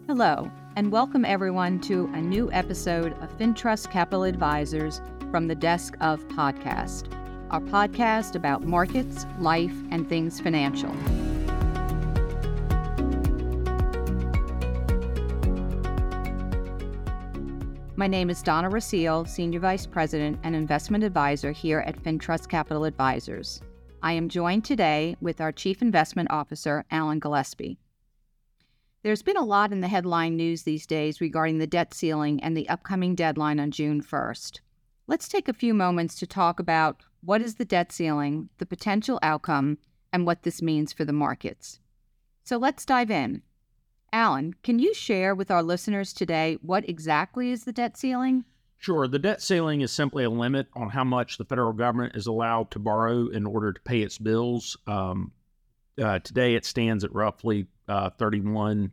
Hello, and welcome everyone to a new episode of FinTrust Capital Advisors from the Desk of Podcast, our podcast about markets, life, and things financial. My name is Donna Rasile, Senior Vice President and Investment Advisor here at FinTrust Capital Advisors. I am joined today with our Chief Investment Officer, Alan Gillespie. There's been a lot in the headline news these days regarding the debt ceiling and the upcoming deadline on June 1st. Let's take a few moments to talk about what is the debt ceiling, the potential outcome, and what this means for the markets. So let's dive in. Alan, can you share with our listeners today what exactly is the debt ceiling? Sure. The debt ceiling is simply a limit on how much the federal government is allowed to borrow in order to pay its bills. Today it stands at roughly between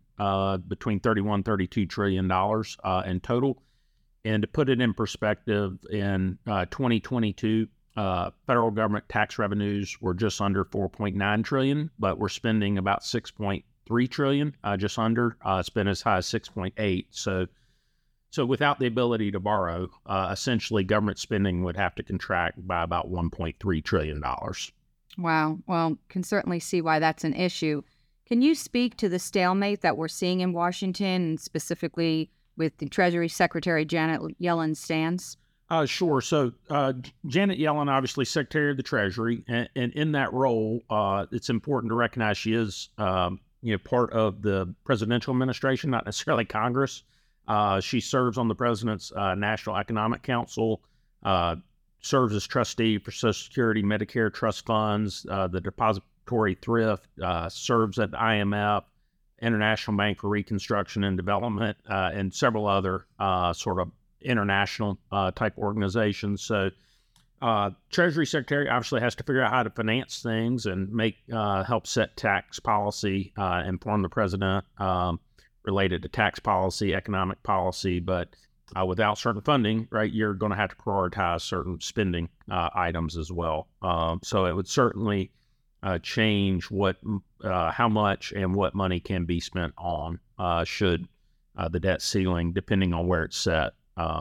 $32 trillion in total. And to put it in perspective, in 2022, federal government tax revenues were just under $4.9 trillion, but we're spending about $6.3 trillion, just under. It's been as high as $6.8. So without the ability to borrow, essentially government spending would have to contract by about $1.3 trillion. Wow. Well, can certainly see why that's an issue. Can you speak to the stalemate that we're seeing in Washington, and specifically with the Treasury Secretary Janet Yellen's stance? Sure. So Janet Yellen, obviously Secretary of the Treasury, and in that role, it's important to recognize she is part of the presidential administration, not necessarily Congress. She serves on the President's National Economic Council, serves as trustee for Social Security, Medicare trust funds, the Depository Thrift, serves at the IMF, International Bank for Reconstruction and Development, and several other sort of international type organizations. So Treasury Secretary obviously has to figure out how to finance things and help set tax policy, inform the president related to tax policy, economic policy, but without certain funding, right, you're going to have to prioritize certain spending items as well. So it would certainly change how much and what money can be spent on should the debt ceiling, depending on where it's set,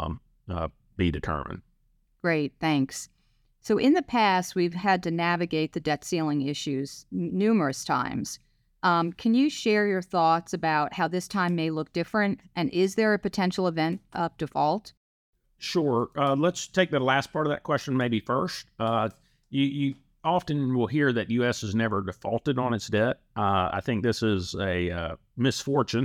be determined. Great, thanks. So in the past, we've had to navigate the debt ceiling issues numerous times. Can you share your thoughts about how this time may look different, and is there a potential event of default? Sure. Let's take the last part of that question maybe first. You often will hear that U.S. has never defaulted on its debt. I think this is a misfortune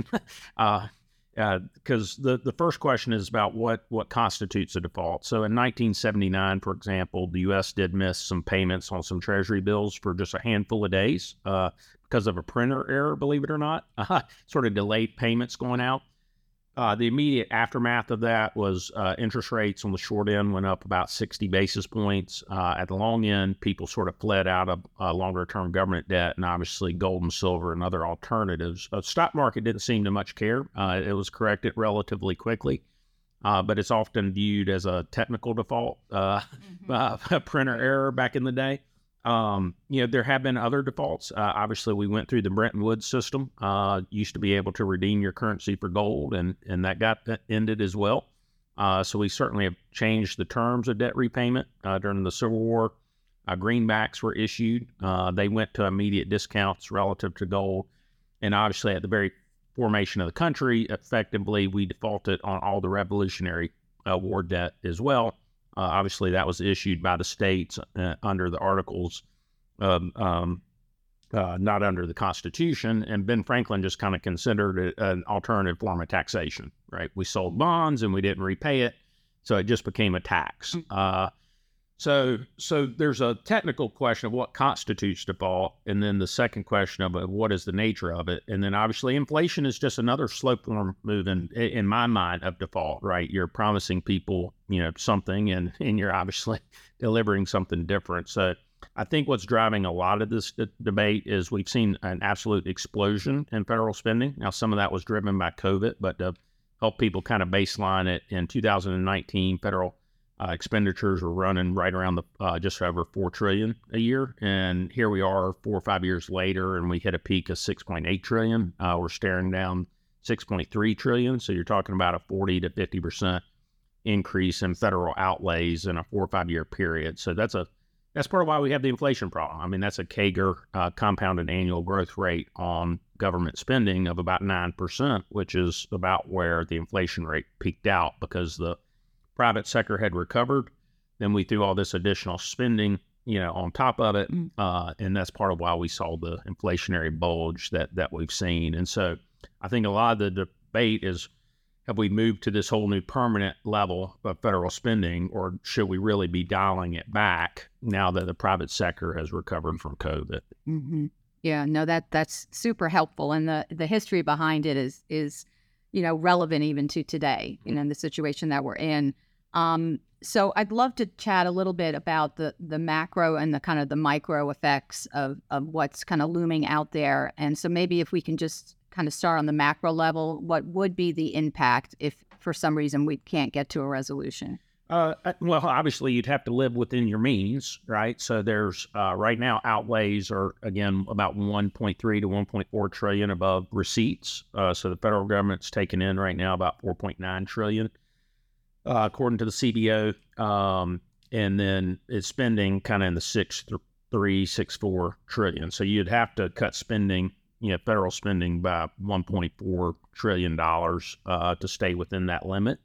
because the first question is about what constitutes a default. So in 1979, for example, the U.S. did miss some payments on some Treasury bills for just a handful of days because of a printer error, believe it or not, sort of delayed payments going out. The immediate aftermath of that was interest rates on the short end went up about 60 basis points. At the long end, people sort of fled out of longer-term government debt and obviously gold and silver and other alternatives. The stock market didn't seem to much care. It was corrected relatively quickly, but it's often viewed as a technical default, a printer error back in the day. There have been other defaults. Obviously, we went through the Bretton Woods system. Used to be able to redeem your currency for gold, and that got ended as well. So we certainly have changed the terms of debt repayment during the Civil War. Greenbacks were issued. They went to immediate discounts relative to gold. And obviously, at the very formation of the country, effectively, we defaulted on all the Revolutionary War debt as well. Obviously, that was issued by the states under the Articles, not under the Constitution. And Ben Franklin just kind of considered it an alternative form of taxation, right? We sold bonds and we didn't repay it, so it just became a tax. So there's a technical question of what constitutes default, and then the second question of what is the nature of it. And then obviously inflation is just another slope form move in my mind of default, right? You're promising people, something and you're obviously delivering something different. So I think what's driving a lot of this debate is we've seen an absolute explosion in federal spending. Now, some of that was driven by COVID, but to help people kind of baseline it, in 2019, federal expenditures were running right around just over $4 trillion a year. And here we are 4 or 5 years later, and we hit a peak of $6.8 trillion. We're staring down $6.3 trillion. So you're talking about a 40 to 50% increase in federal outlays in a 4 or 5 year period. So that's part of why we have the inflation problem. I mean, that's a CAGR, compounded annual growth rate on government spending of about 9%, which is about where the inflation rate peaked out because the private sector had recovered. Then we threw all this additional spending, on top of it. And that's part of why we saw the inflationary bulge that we've seen. And so I think a lot of the debate is, have we moved to this whole new permanent level of federal spending, or should we really be dialing it back now that the private sector has recovered from COVID? Mm-hmm. Yeah, no, that's super helpful. And the history behind it is relevant even to today, in the situation that we're in. So I'd love to chat a little bit about the macro and the kind of the micro effects of what's kind of looming out there. And so maybe if we can just kind of start on the macro level, what would be the impact if for some reason we can't get to a resolution? Well, obviously you'd have to live within your means, right? So there's right now outlays are, again, about 1.3 to 1.4 trillion above receipts. So the federal government's taken in right now about 4.9 trillion, according to the CBO. And then it's spending kind of in the 6.4 trillion. So you'd have to cut spending, federal spending by $1.4 trillion to stay within that limit.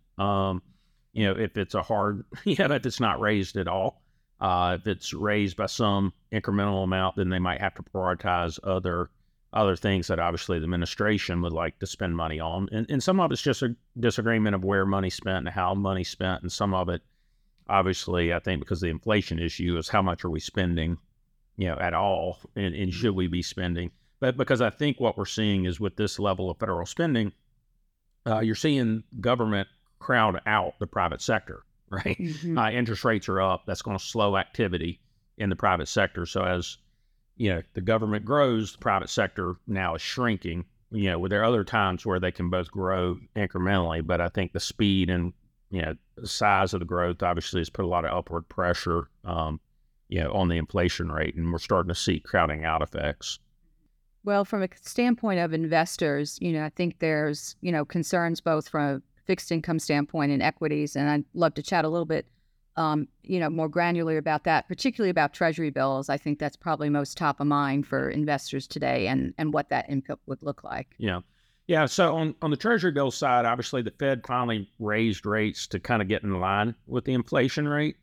If it's if it's not raised at all, if it's raised by some incremental amount, then they might have to prioritize other things that obviously the administration would like to spend money on. And some of it's just a disagreement of where money's spent and how money's spent. And some of it, obviously, I think because the inflation issue is how much are we spending, at all, and should we be spending? But because I think what we're seeing is with this level of federal spending, you're seeing government crowd out the private sector, right? Mm-hmm. Interest rates are up. That's going to slow activity in the private sector. So as, the government grows, the private sector now is shrinking. There are other times where they can both grow incrementally, but I think the speed and, the size of the growth obviously has put a lot of upward pressure, on the inflation rate, and we're starting to see crowding out effects. Well, from a standpoint of investors, I think there's, concerns both from a fixed income standpoint and equities. And I'd love to chat a little bit, more granularly about that, particularly about Treasury bills. I think that's probably most top of mind for investors today and what that input would look like. Yeah. So on the Treasury bill side, obviously the Fed finally raised rates to kind of get in line with the inflation rate.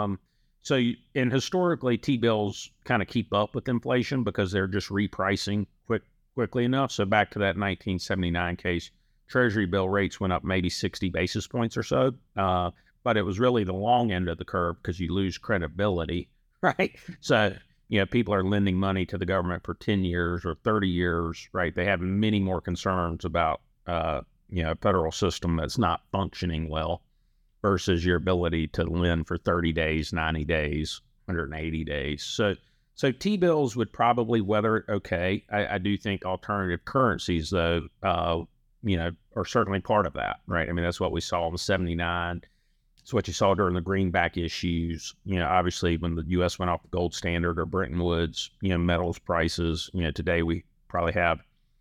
And historically, T-bills kind of keep up with inflation because they're just repricing quickly enough. So back to that 1979 case, Treasury bill rates went up maybe 60 basis points or so. But it was really the long end of the curve because you lose credibility, right? So, people are lending money to the government for 10 years or 30 years, right? They have many more concerns about, a federal system that's not functioning well versus your ability to lend for 30 days, 90 days, 180 days. So T-bills would probably weather it okay. I do think alternative currencies, though, are certainly part of that, right? I mean, that's what we saw in '79. It's what you saw during the greenback issues. Obviously, when the U.S. went off the gold standard or Bretton Woods, metals prices. Today we probably have,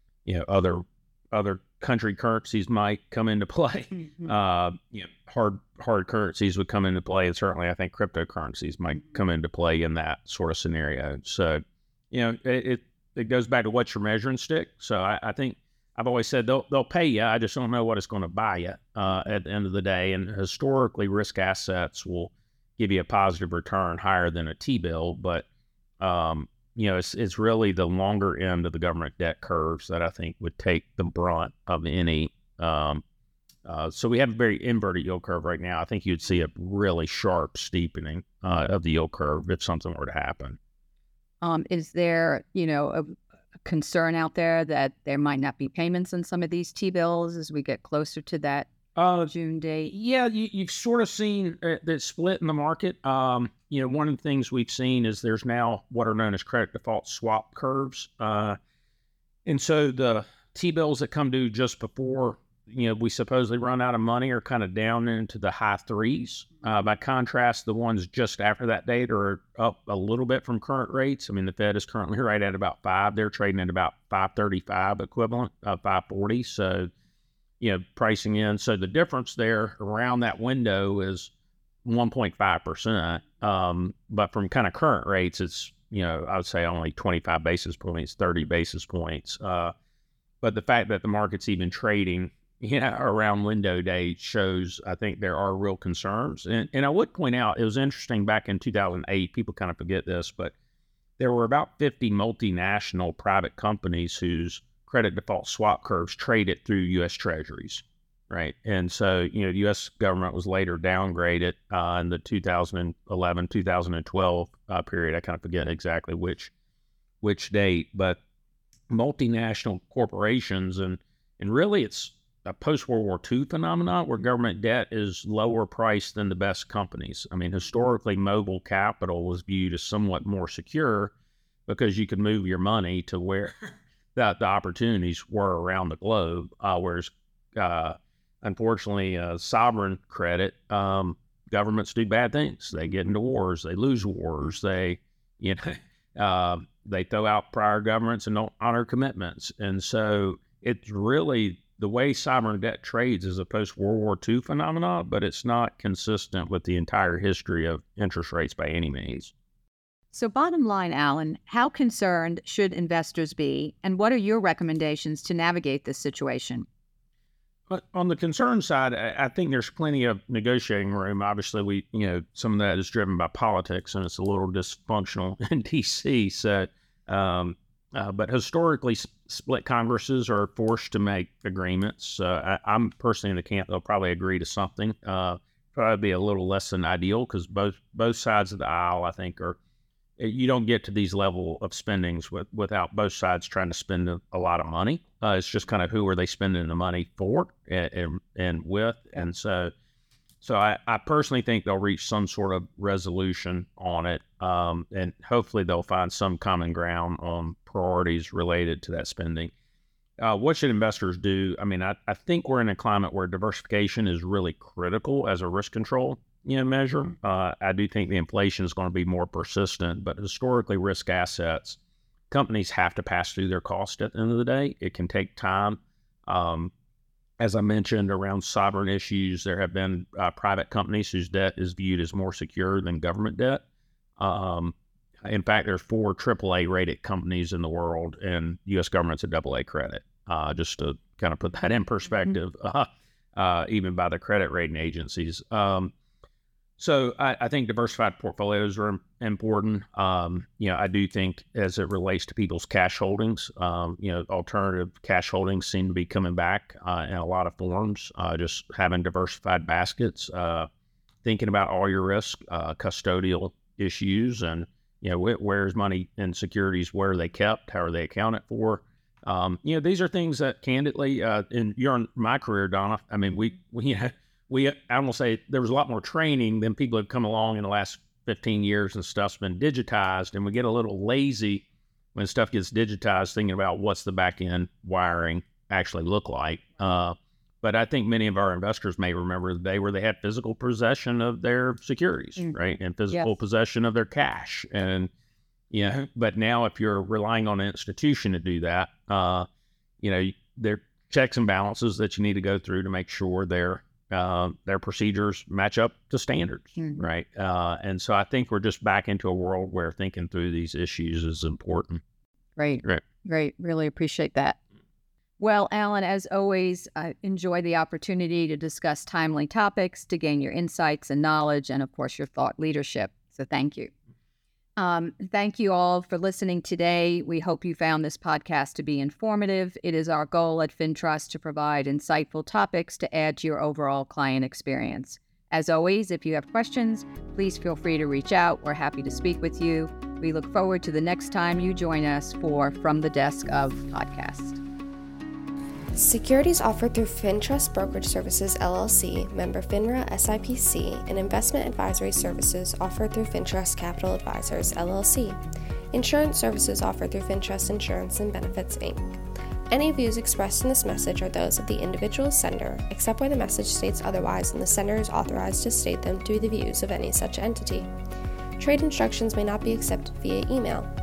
other country currencies might come into play. Mm-hmm. Hard currencies would come into play, and certainly I think cryptocurrencies might come into play in that sort of scenario. So, it goes back to what's your measuring stick. So I think I've always said they'll pay you. I just don't know what it's going to buy you at the end of the day. And historically, risk assets will give you a positive return higher than a T-bill, but it's really the longer end of the government debt curves that I think would take the brunt of any. So we have a very inverted yield curve right now. I think you'd see a really sharp steepening of the yield curve if something were to happen. Is there, a concern out there that there might not be payments on some of these T-bills as we get closer to that June date? Yeah, you've sort of seen that split in the market. One of the things we've seen is there's now what are known as credit default swap curves. And so the T-bills that come due just before, we supposedly run out of money are kind of down into the high threes. By contrast, the ones just after that date are up a little bit from current rates. I mean, the Fed is currently right at about 5. They're trading at about 535 equivalent, 540. So, pricing in. So the difference there around that window is 1.5%. But from kind of current rates, it's, I would say only 25 basis points, 30 basis points. But the fact that the market's even trading around window date shows, I think, there are real concerns. And I would point out, it was interesting back in 2008, people kind of forget this, but there were about 50 multinational private companies whose credit default swap curves traded through U.S. Treasuries, right? And so, the U.S. government was later downgraded in the 2011, 2012 period. I kind of forget exactly which date, but multinational corporations, and really it's a post-World War II phenomenon where government debt is lower priced than the best companies. I mean, historically, mobile capital was viewed as somewhat more secure because you could move your money to where the opportunities were around the globe, whereas unfortunately, sovereign credit, governments do bad things. They get into wars, they lose wars, they throw out prior governments and don't honor commitments. And so it's really the way sovereign debt trades is a post-World War II phenomenon, but it's not consistent with the entire history of interest rates by any means. So bottom line, Alan, how concerned should investors be, and what are your recommendations to navigate this situation? But on the concern side, I think there's plenty of negotiating room. Obviously, some of that is driven by politics, and it's a little dysfunctional in D.C. So, but historically, split Congresses are forced to make agreements. I'm personally in the camp they'll probably agree to something. Probably be a little less than ideal because both sides of the aisle, I think, you don't get to these level of spendings without both sides trying to spend a lot of money. It's just kind of who are they spending the money for and with. And so I personally think they'll reach some sort of resolution on it. And hopefully they'll find some common ground on priorities related to that spending. What should investors do? I mean, I think we're in a climate where diversification is really critical as a risk control measure. I do think the inflation is going to be more persistent, but historically risk assets, companies have to pass through their cost at the end of the day. It can take time. As I mentioned, around sovereign issues, there have been private companies whose debt is viewed as more secure than government debt. In fact, there's 4 AAA rated companies in the world, and the U.S. government's a AA credit, just to kind of put that in perspective, even by the credit rating agencies. So I think diversified portfolios are important. I do think as it relates to people's cash holdings, alternative cash holdings seem to be coming back in a lot of forms, just having diversified baskets, thinking about all your risk, custodial issues, and, where's money in securities, where are they kept, how are they accounted for? These are things that candidly, in my career, Donna, I mean, I will say there was a lot more training than people have come along in the last 15 years, and stuff's been digitized, and we get a little lazy when stuff gets digitized, thinking about what's the back end wiring actually look like. But I think many of our investors may remember the day where they had physical possession of their securities, right? And physical possession of their cash. And, but now if you're relying on an institution to do that, there are checks and balances that you need to go through to make sure their procedures match up to standards, right? And so I think we're just back into a world where thinking through these issues is important. Great. Really appreciate that. Well, Alan, as always, I enjoy the opportunity to discuss timely topics, to gain your insights and knowledge, and of course, your thought leadership. So thank you. Thank you all for listening today. We hope you found this podcast to be informative. It is our goal at FinTrust to provide insightful topics to add to your overall client experience. As always, if you have questions, please feel free to reach out. We're happy to speak with you. We look forward to the next time you join us for From the Desk of podcast. Securities offered through FinTrust Brokerage Services, LLC, member FINRA SIPC, and investment advisory services offered through FinTrust Capital Advisors, LLC. Insurance services offered through FinTrust Insurance and Benefits, Inc. Any views expressed in this message are those of the individual sender, except where the message states otherwise and the sender is authorized to state them to be the views of any such entity. Trade instructions may not be accepted via email.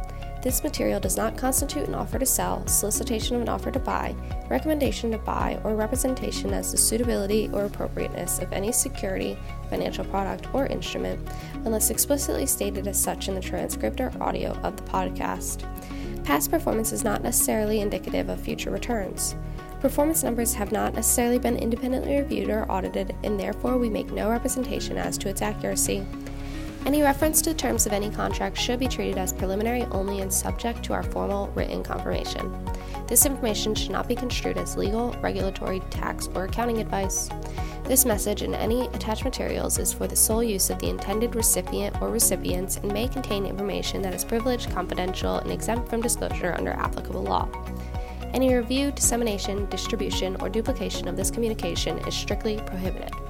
This material does not constitute an offer to sell, solicitation of an offer to buy, recommendation to buy, or representation as to suitability or appropriateness of any security, financial product, or instrument, unless explicitly stated as such in the transcript or audio of the podcast. Past performance is not necessarily indicative of future returns. Performance numbers have not necessarily been independently reviewed or audited, and therefore we make no representation as to its accuracy. Any reference to the terms of any contract should be treated as preliminary only and subject to our formal written confirmation. This information should not be construed as legal, regulatory, tax, or accounting advice. This message and any attached materials is for the sole use of the intended recipient or recipients and may contain information that is privileged, confidential, and exempt from disclosure under applicable law. Any review, dissemination, distribution, or duplication of this communication is strictly prohibited.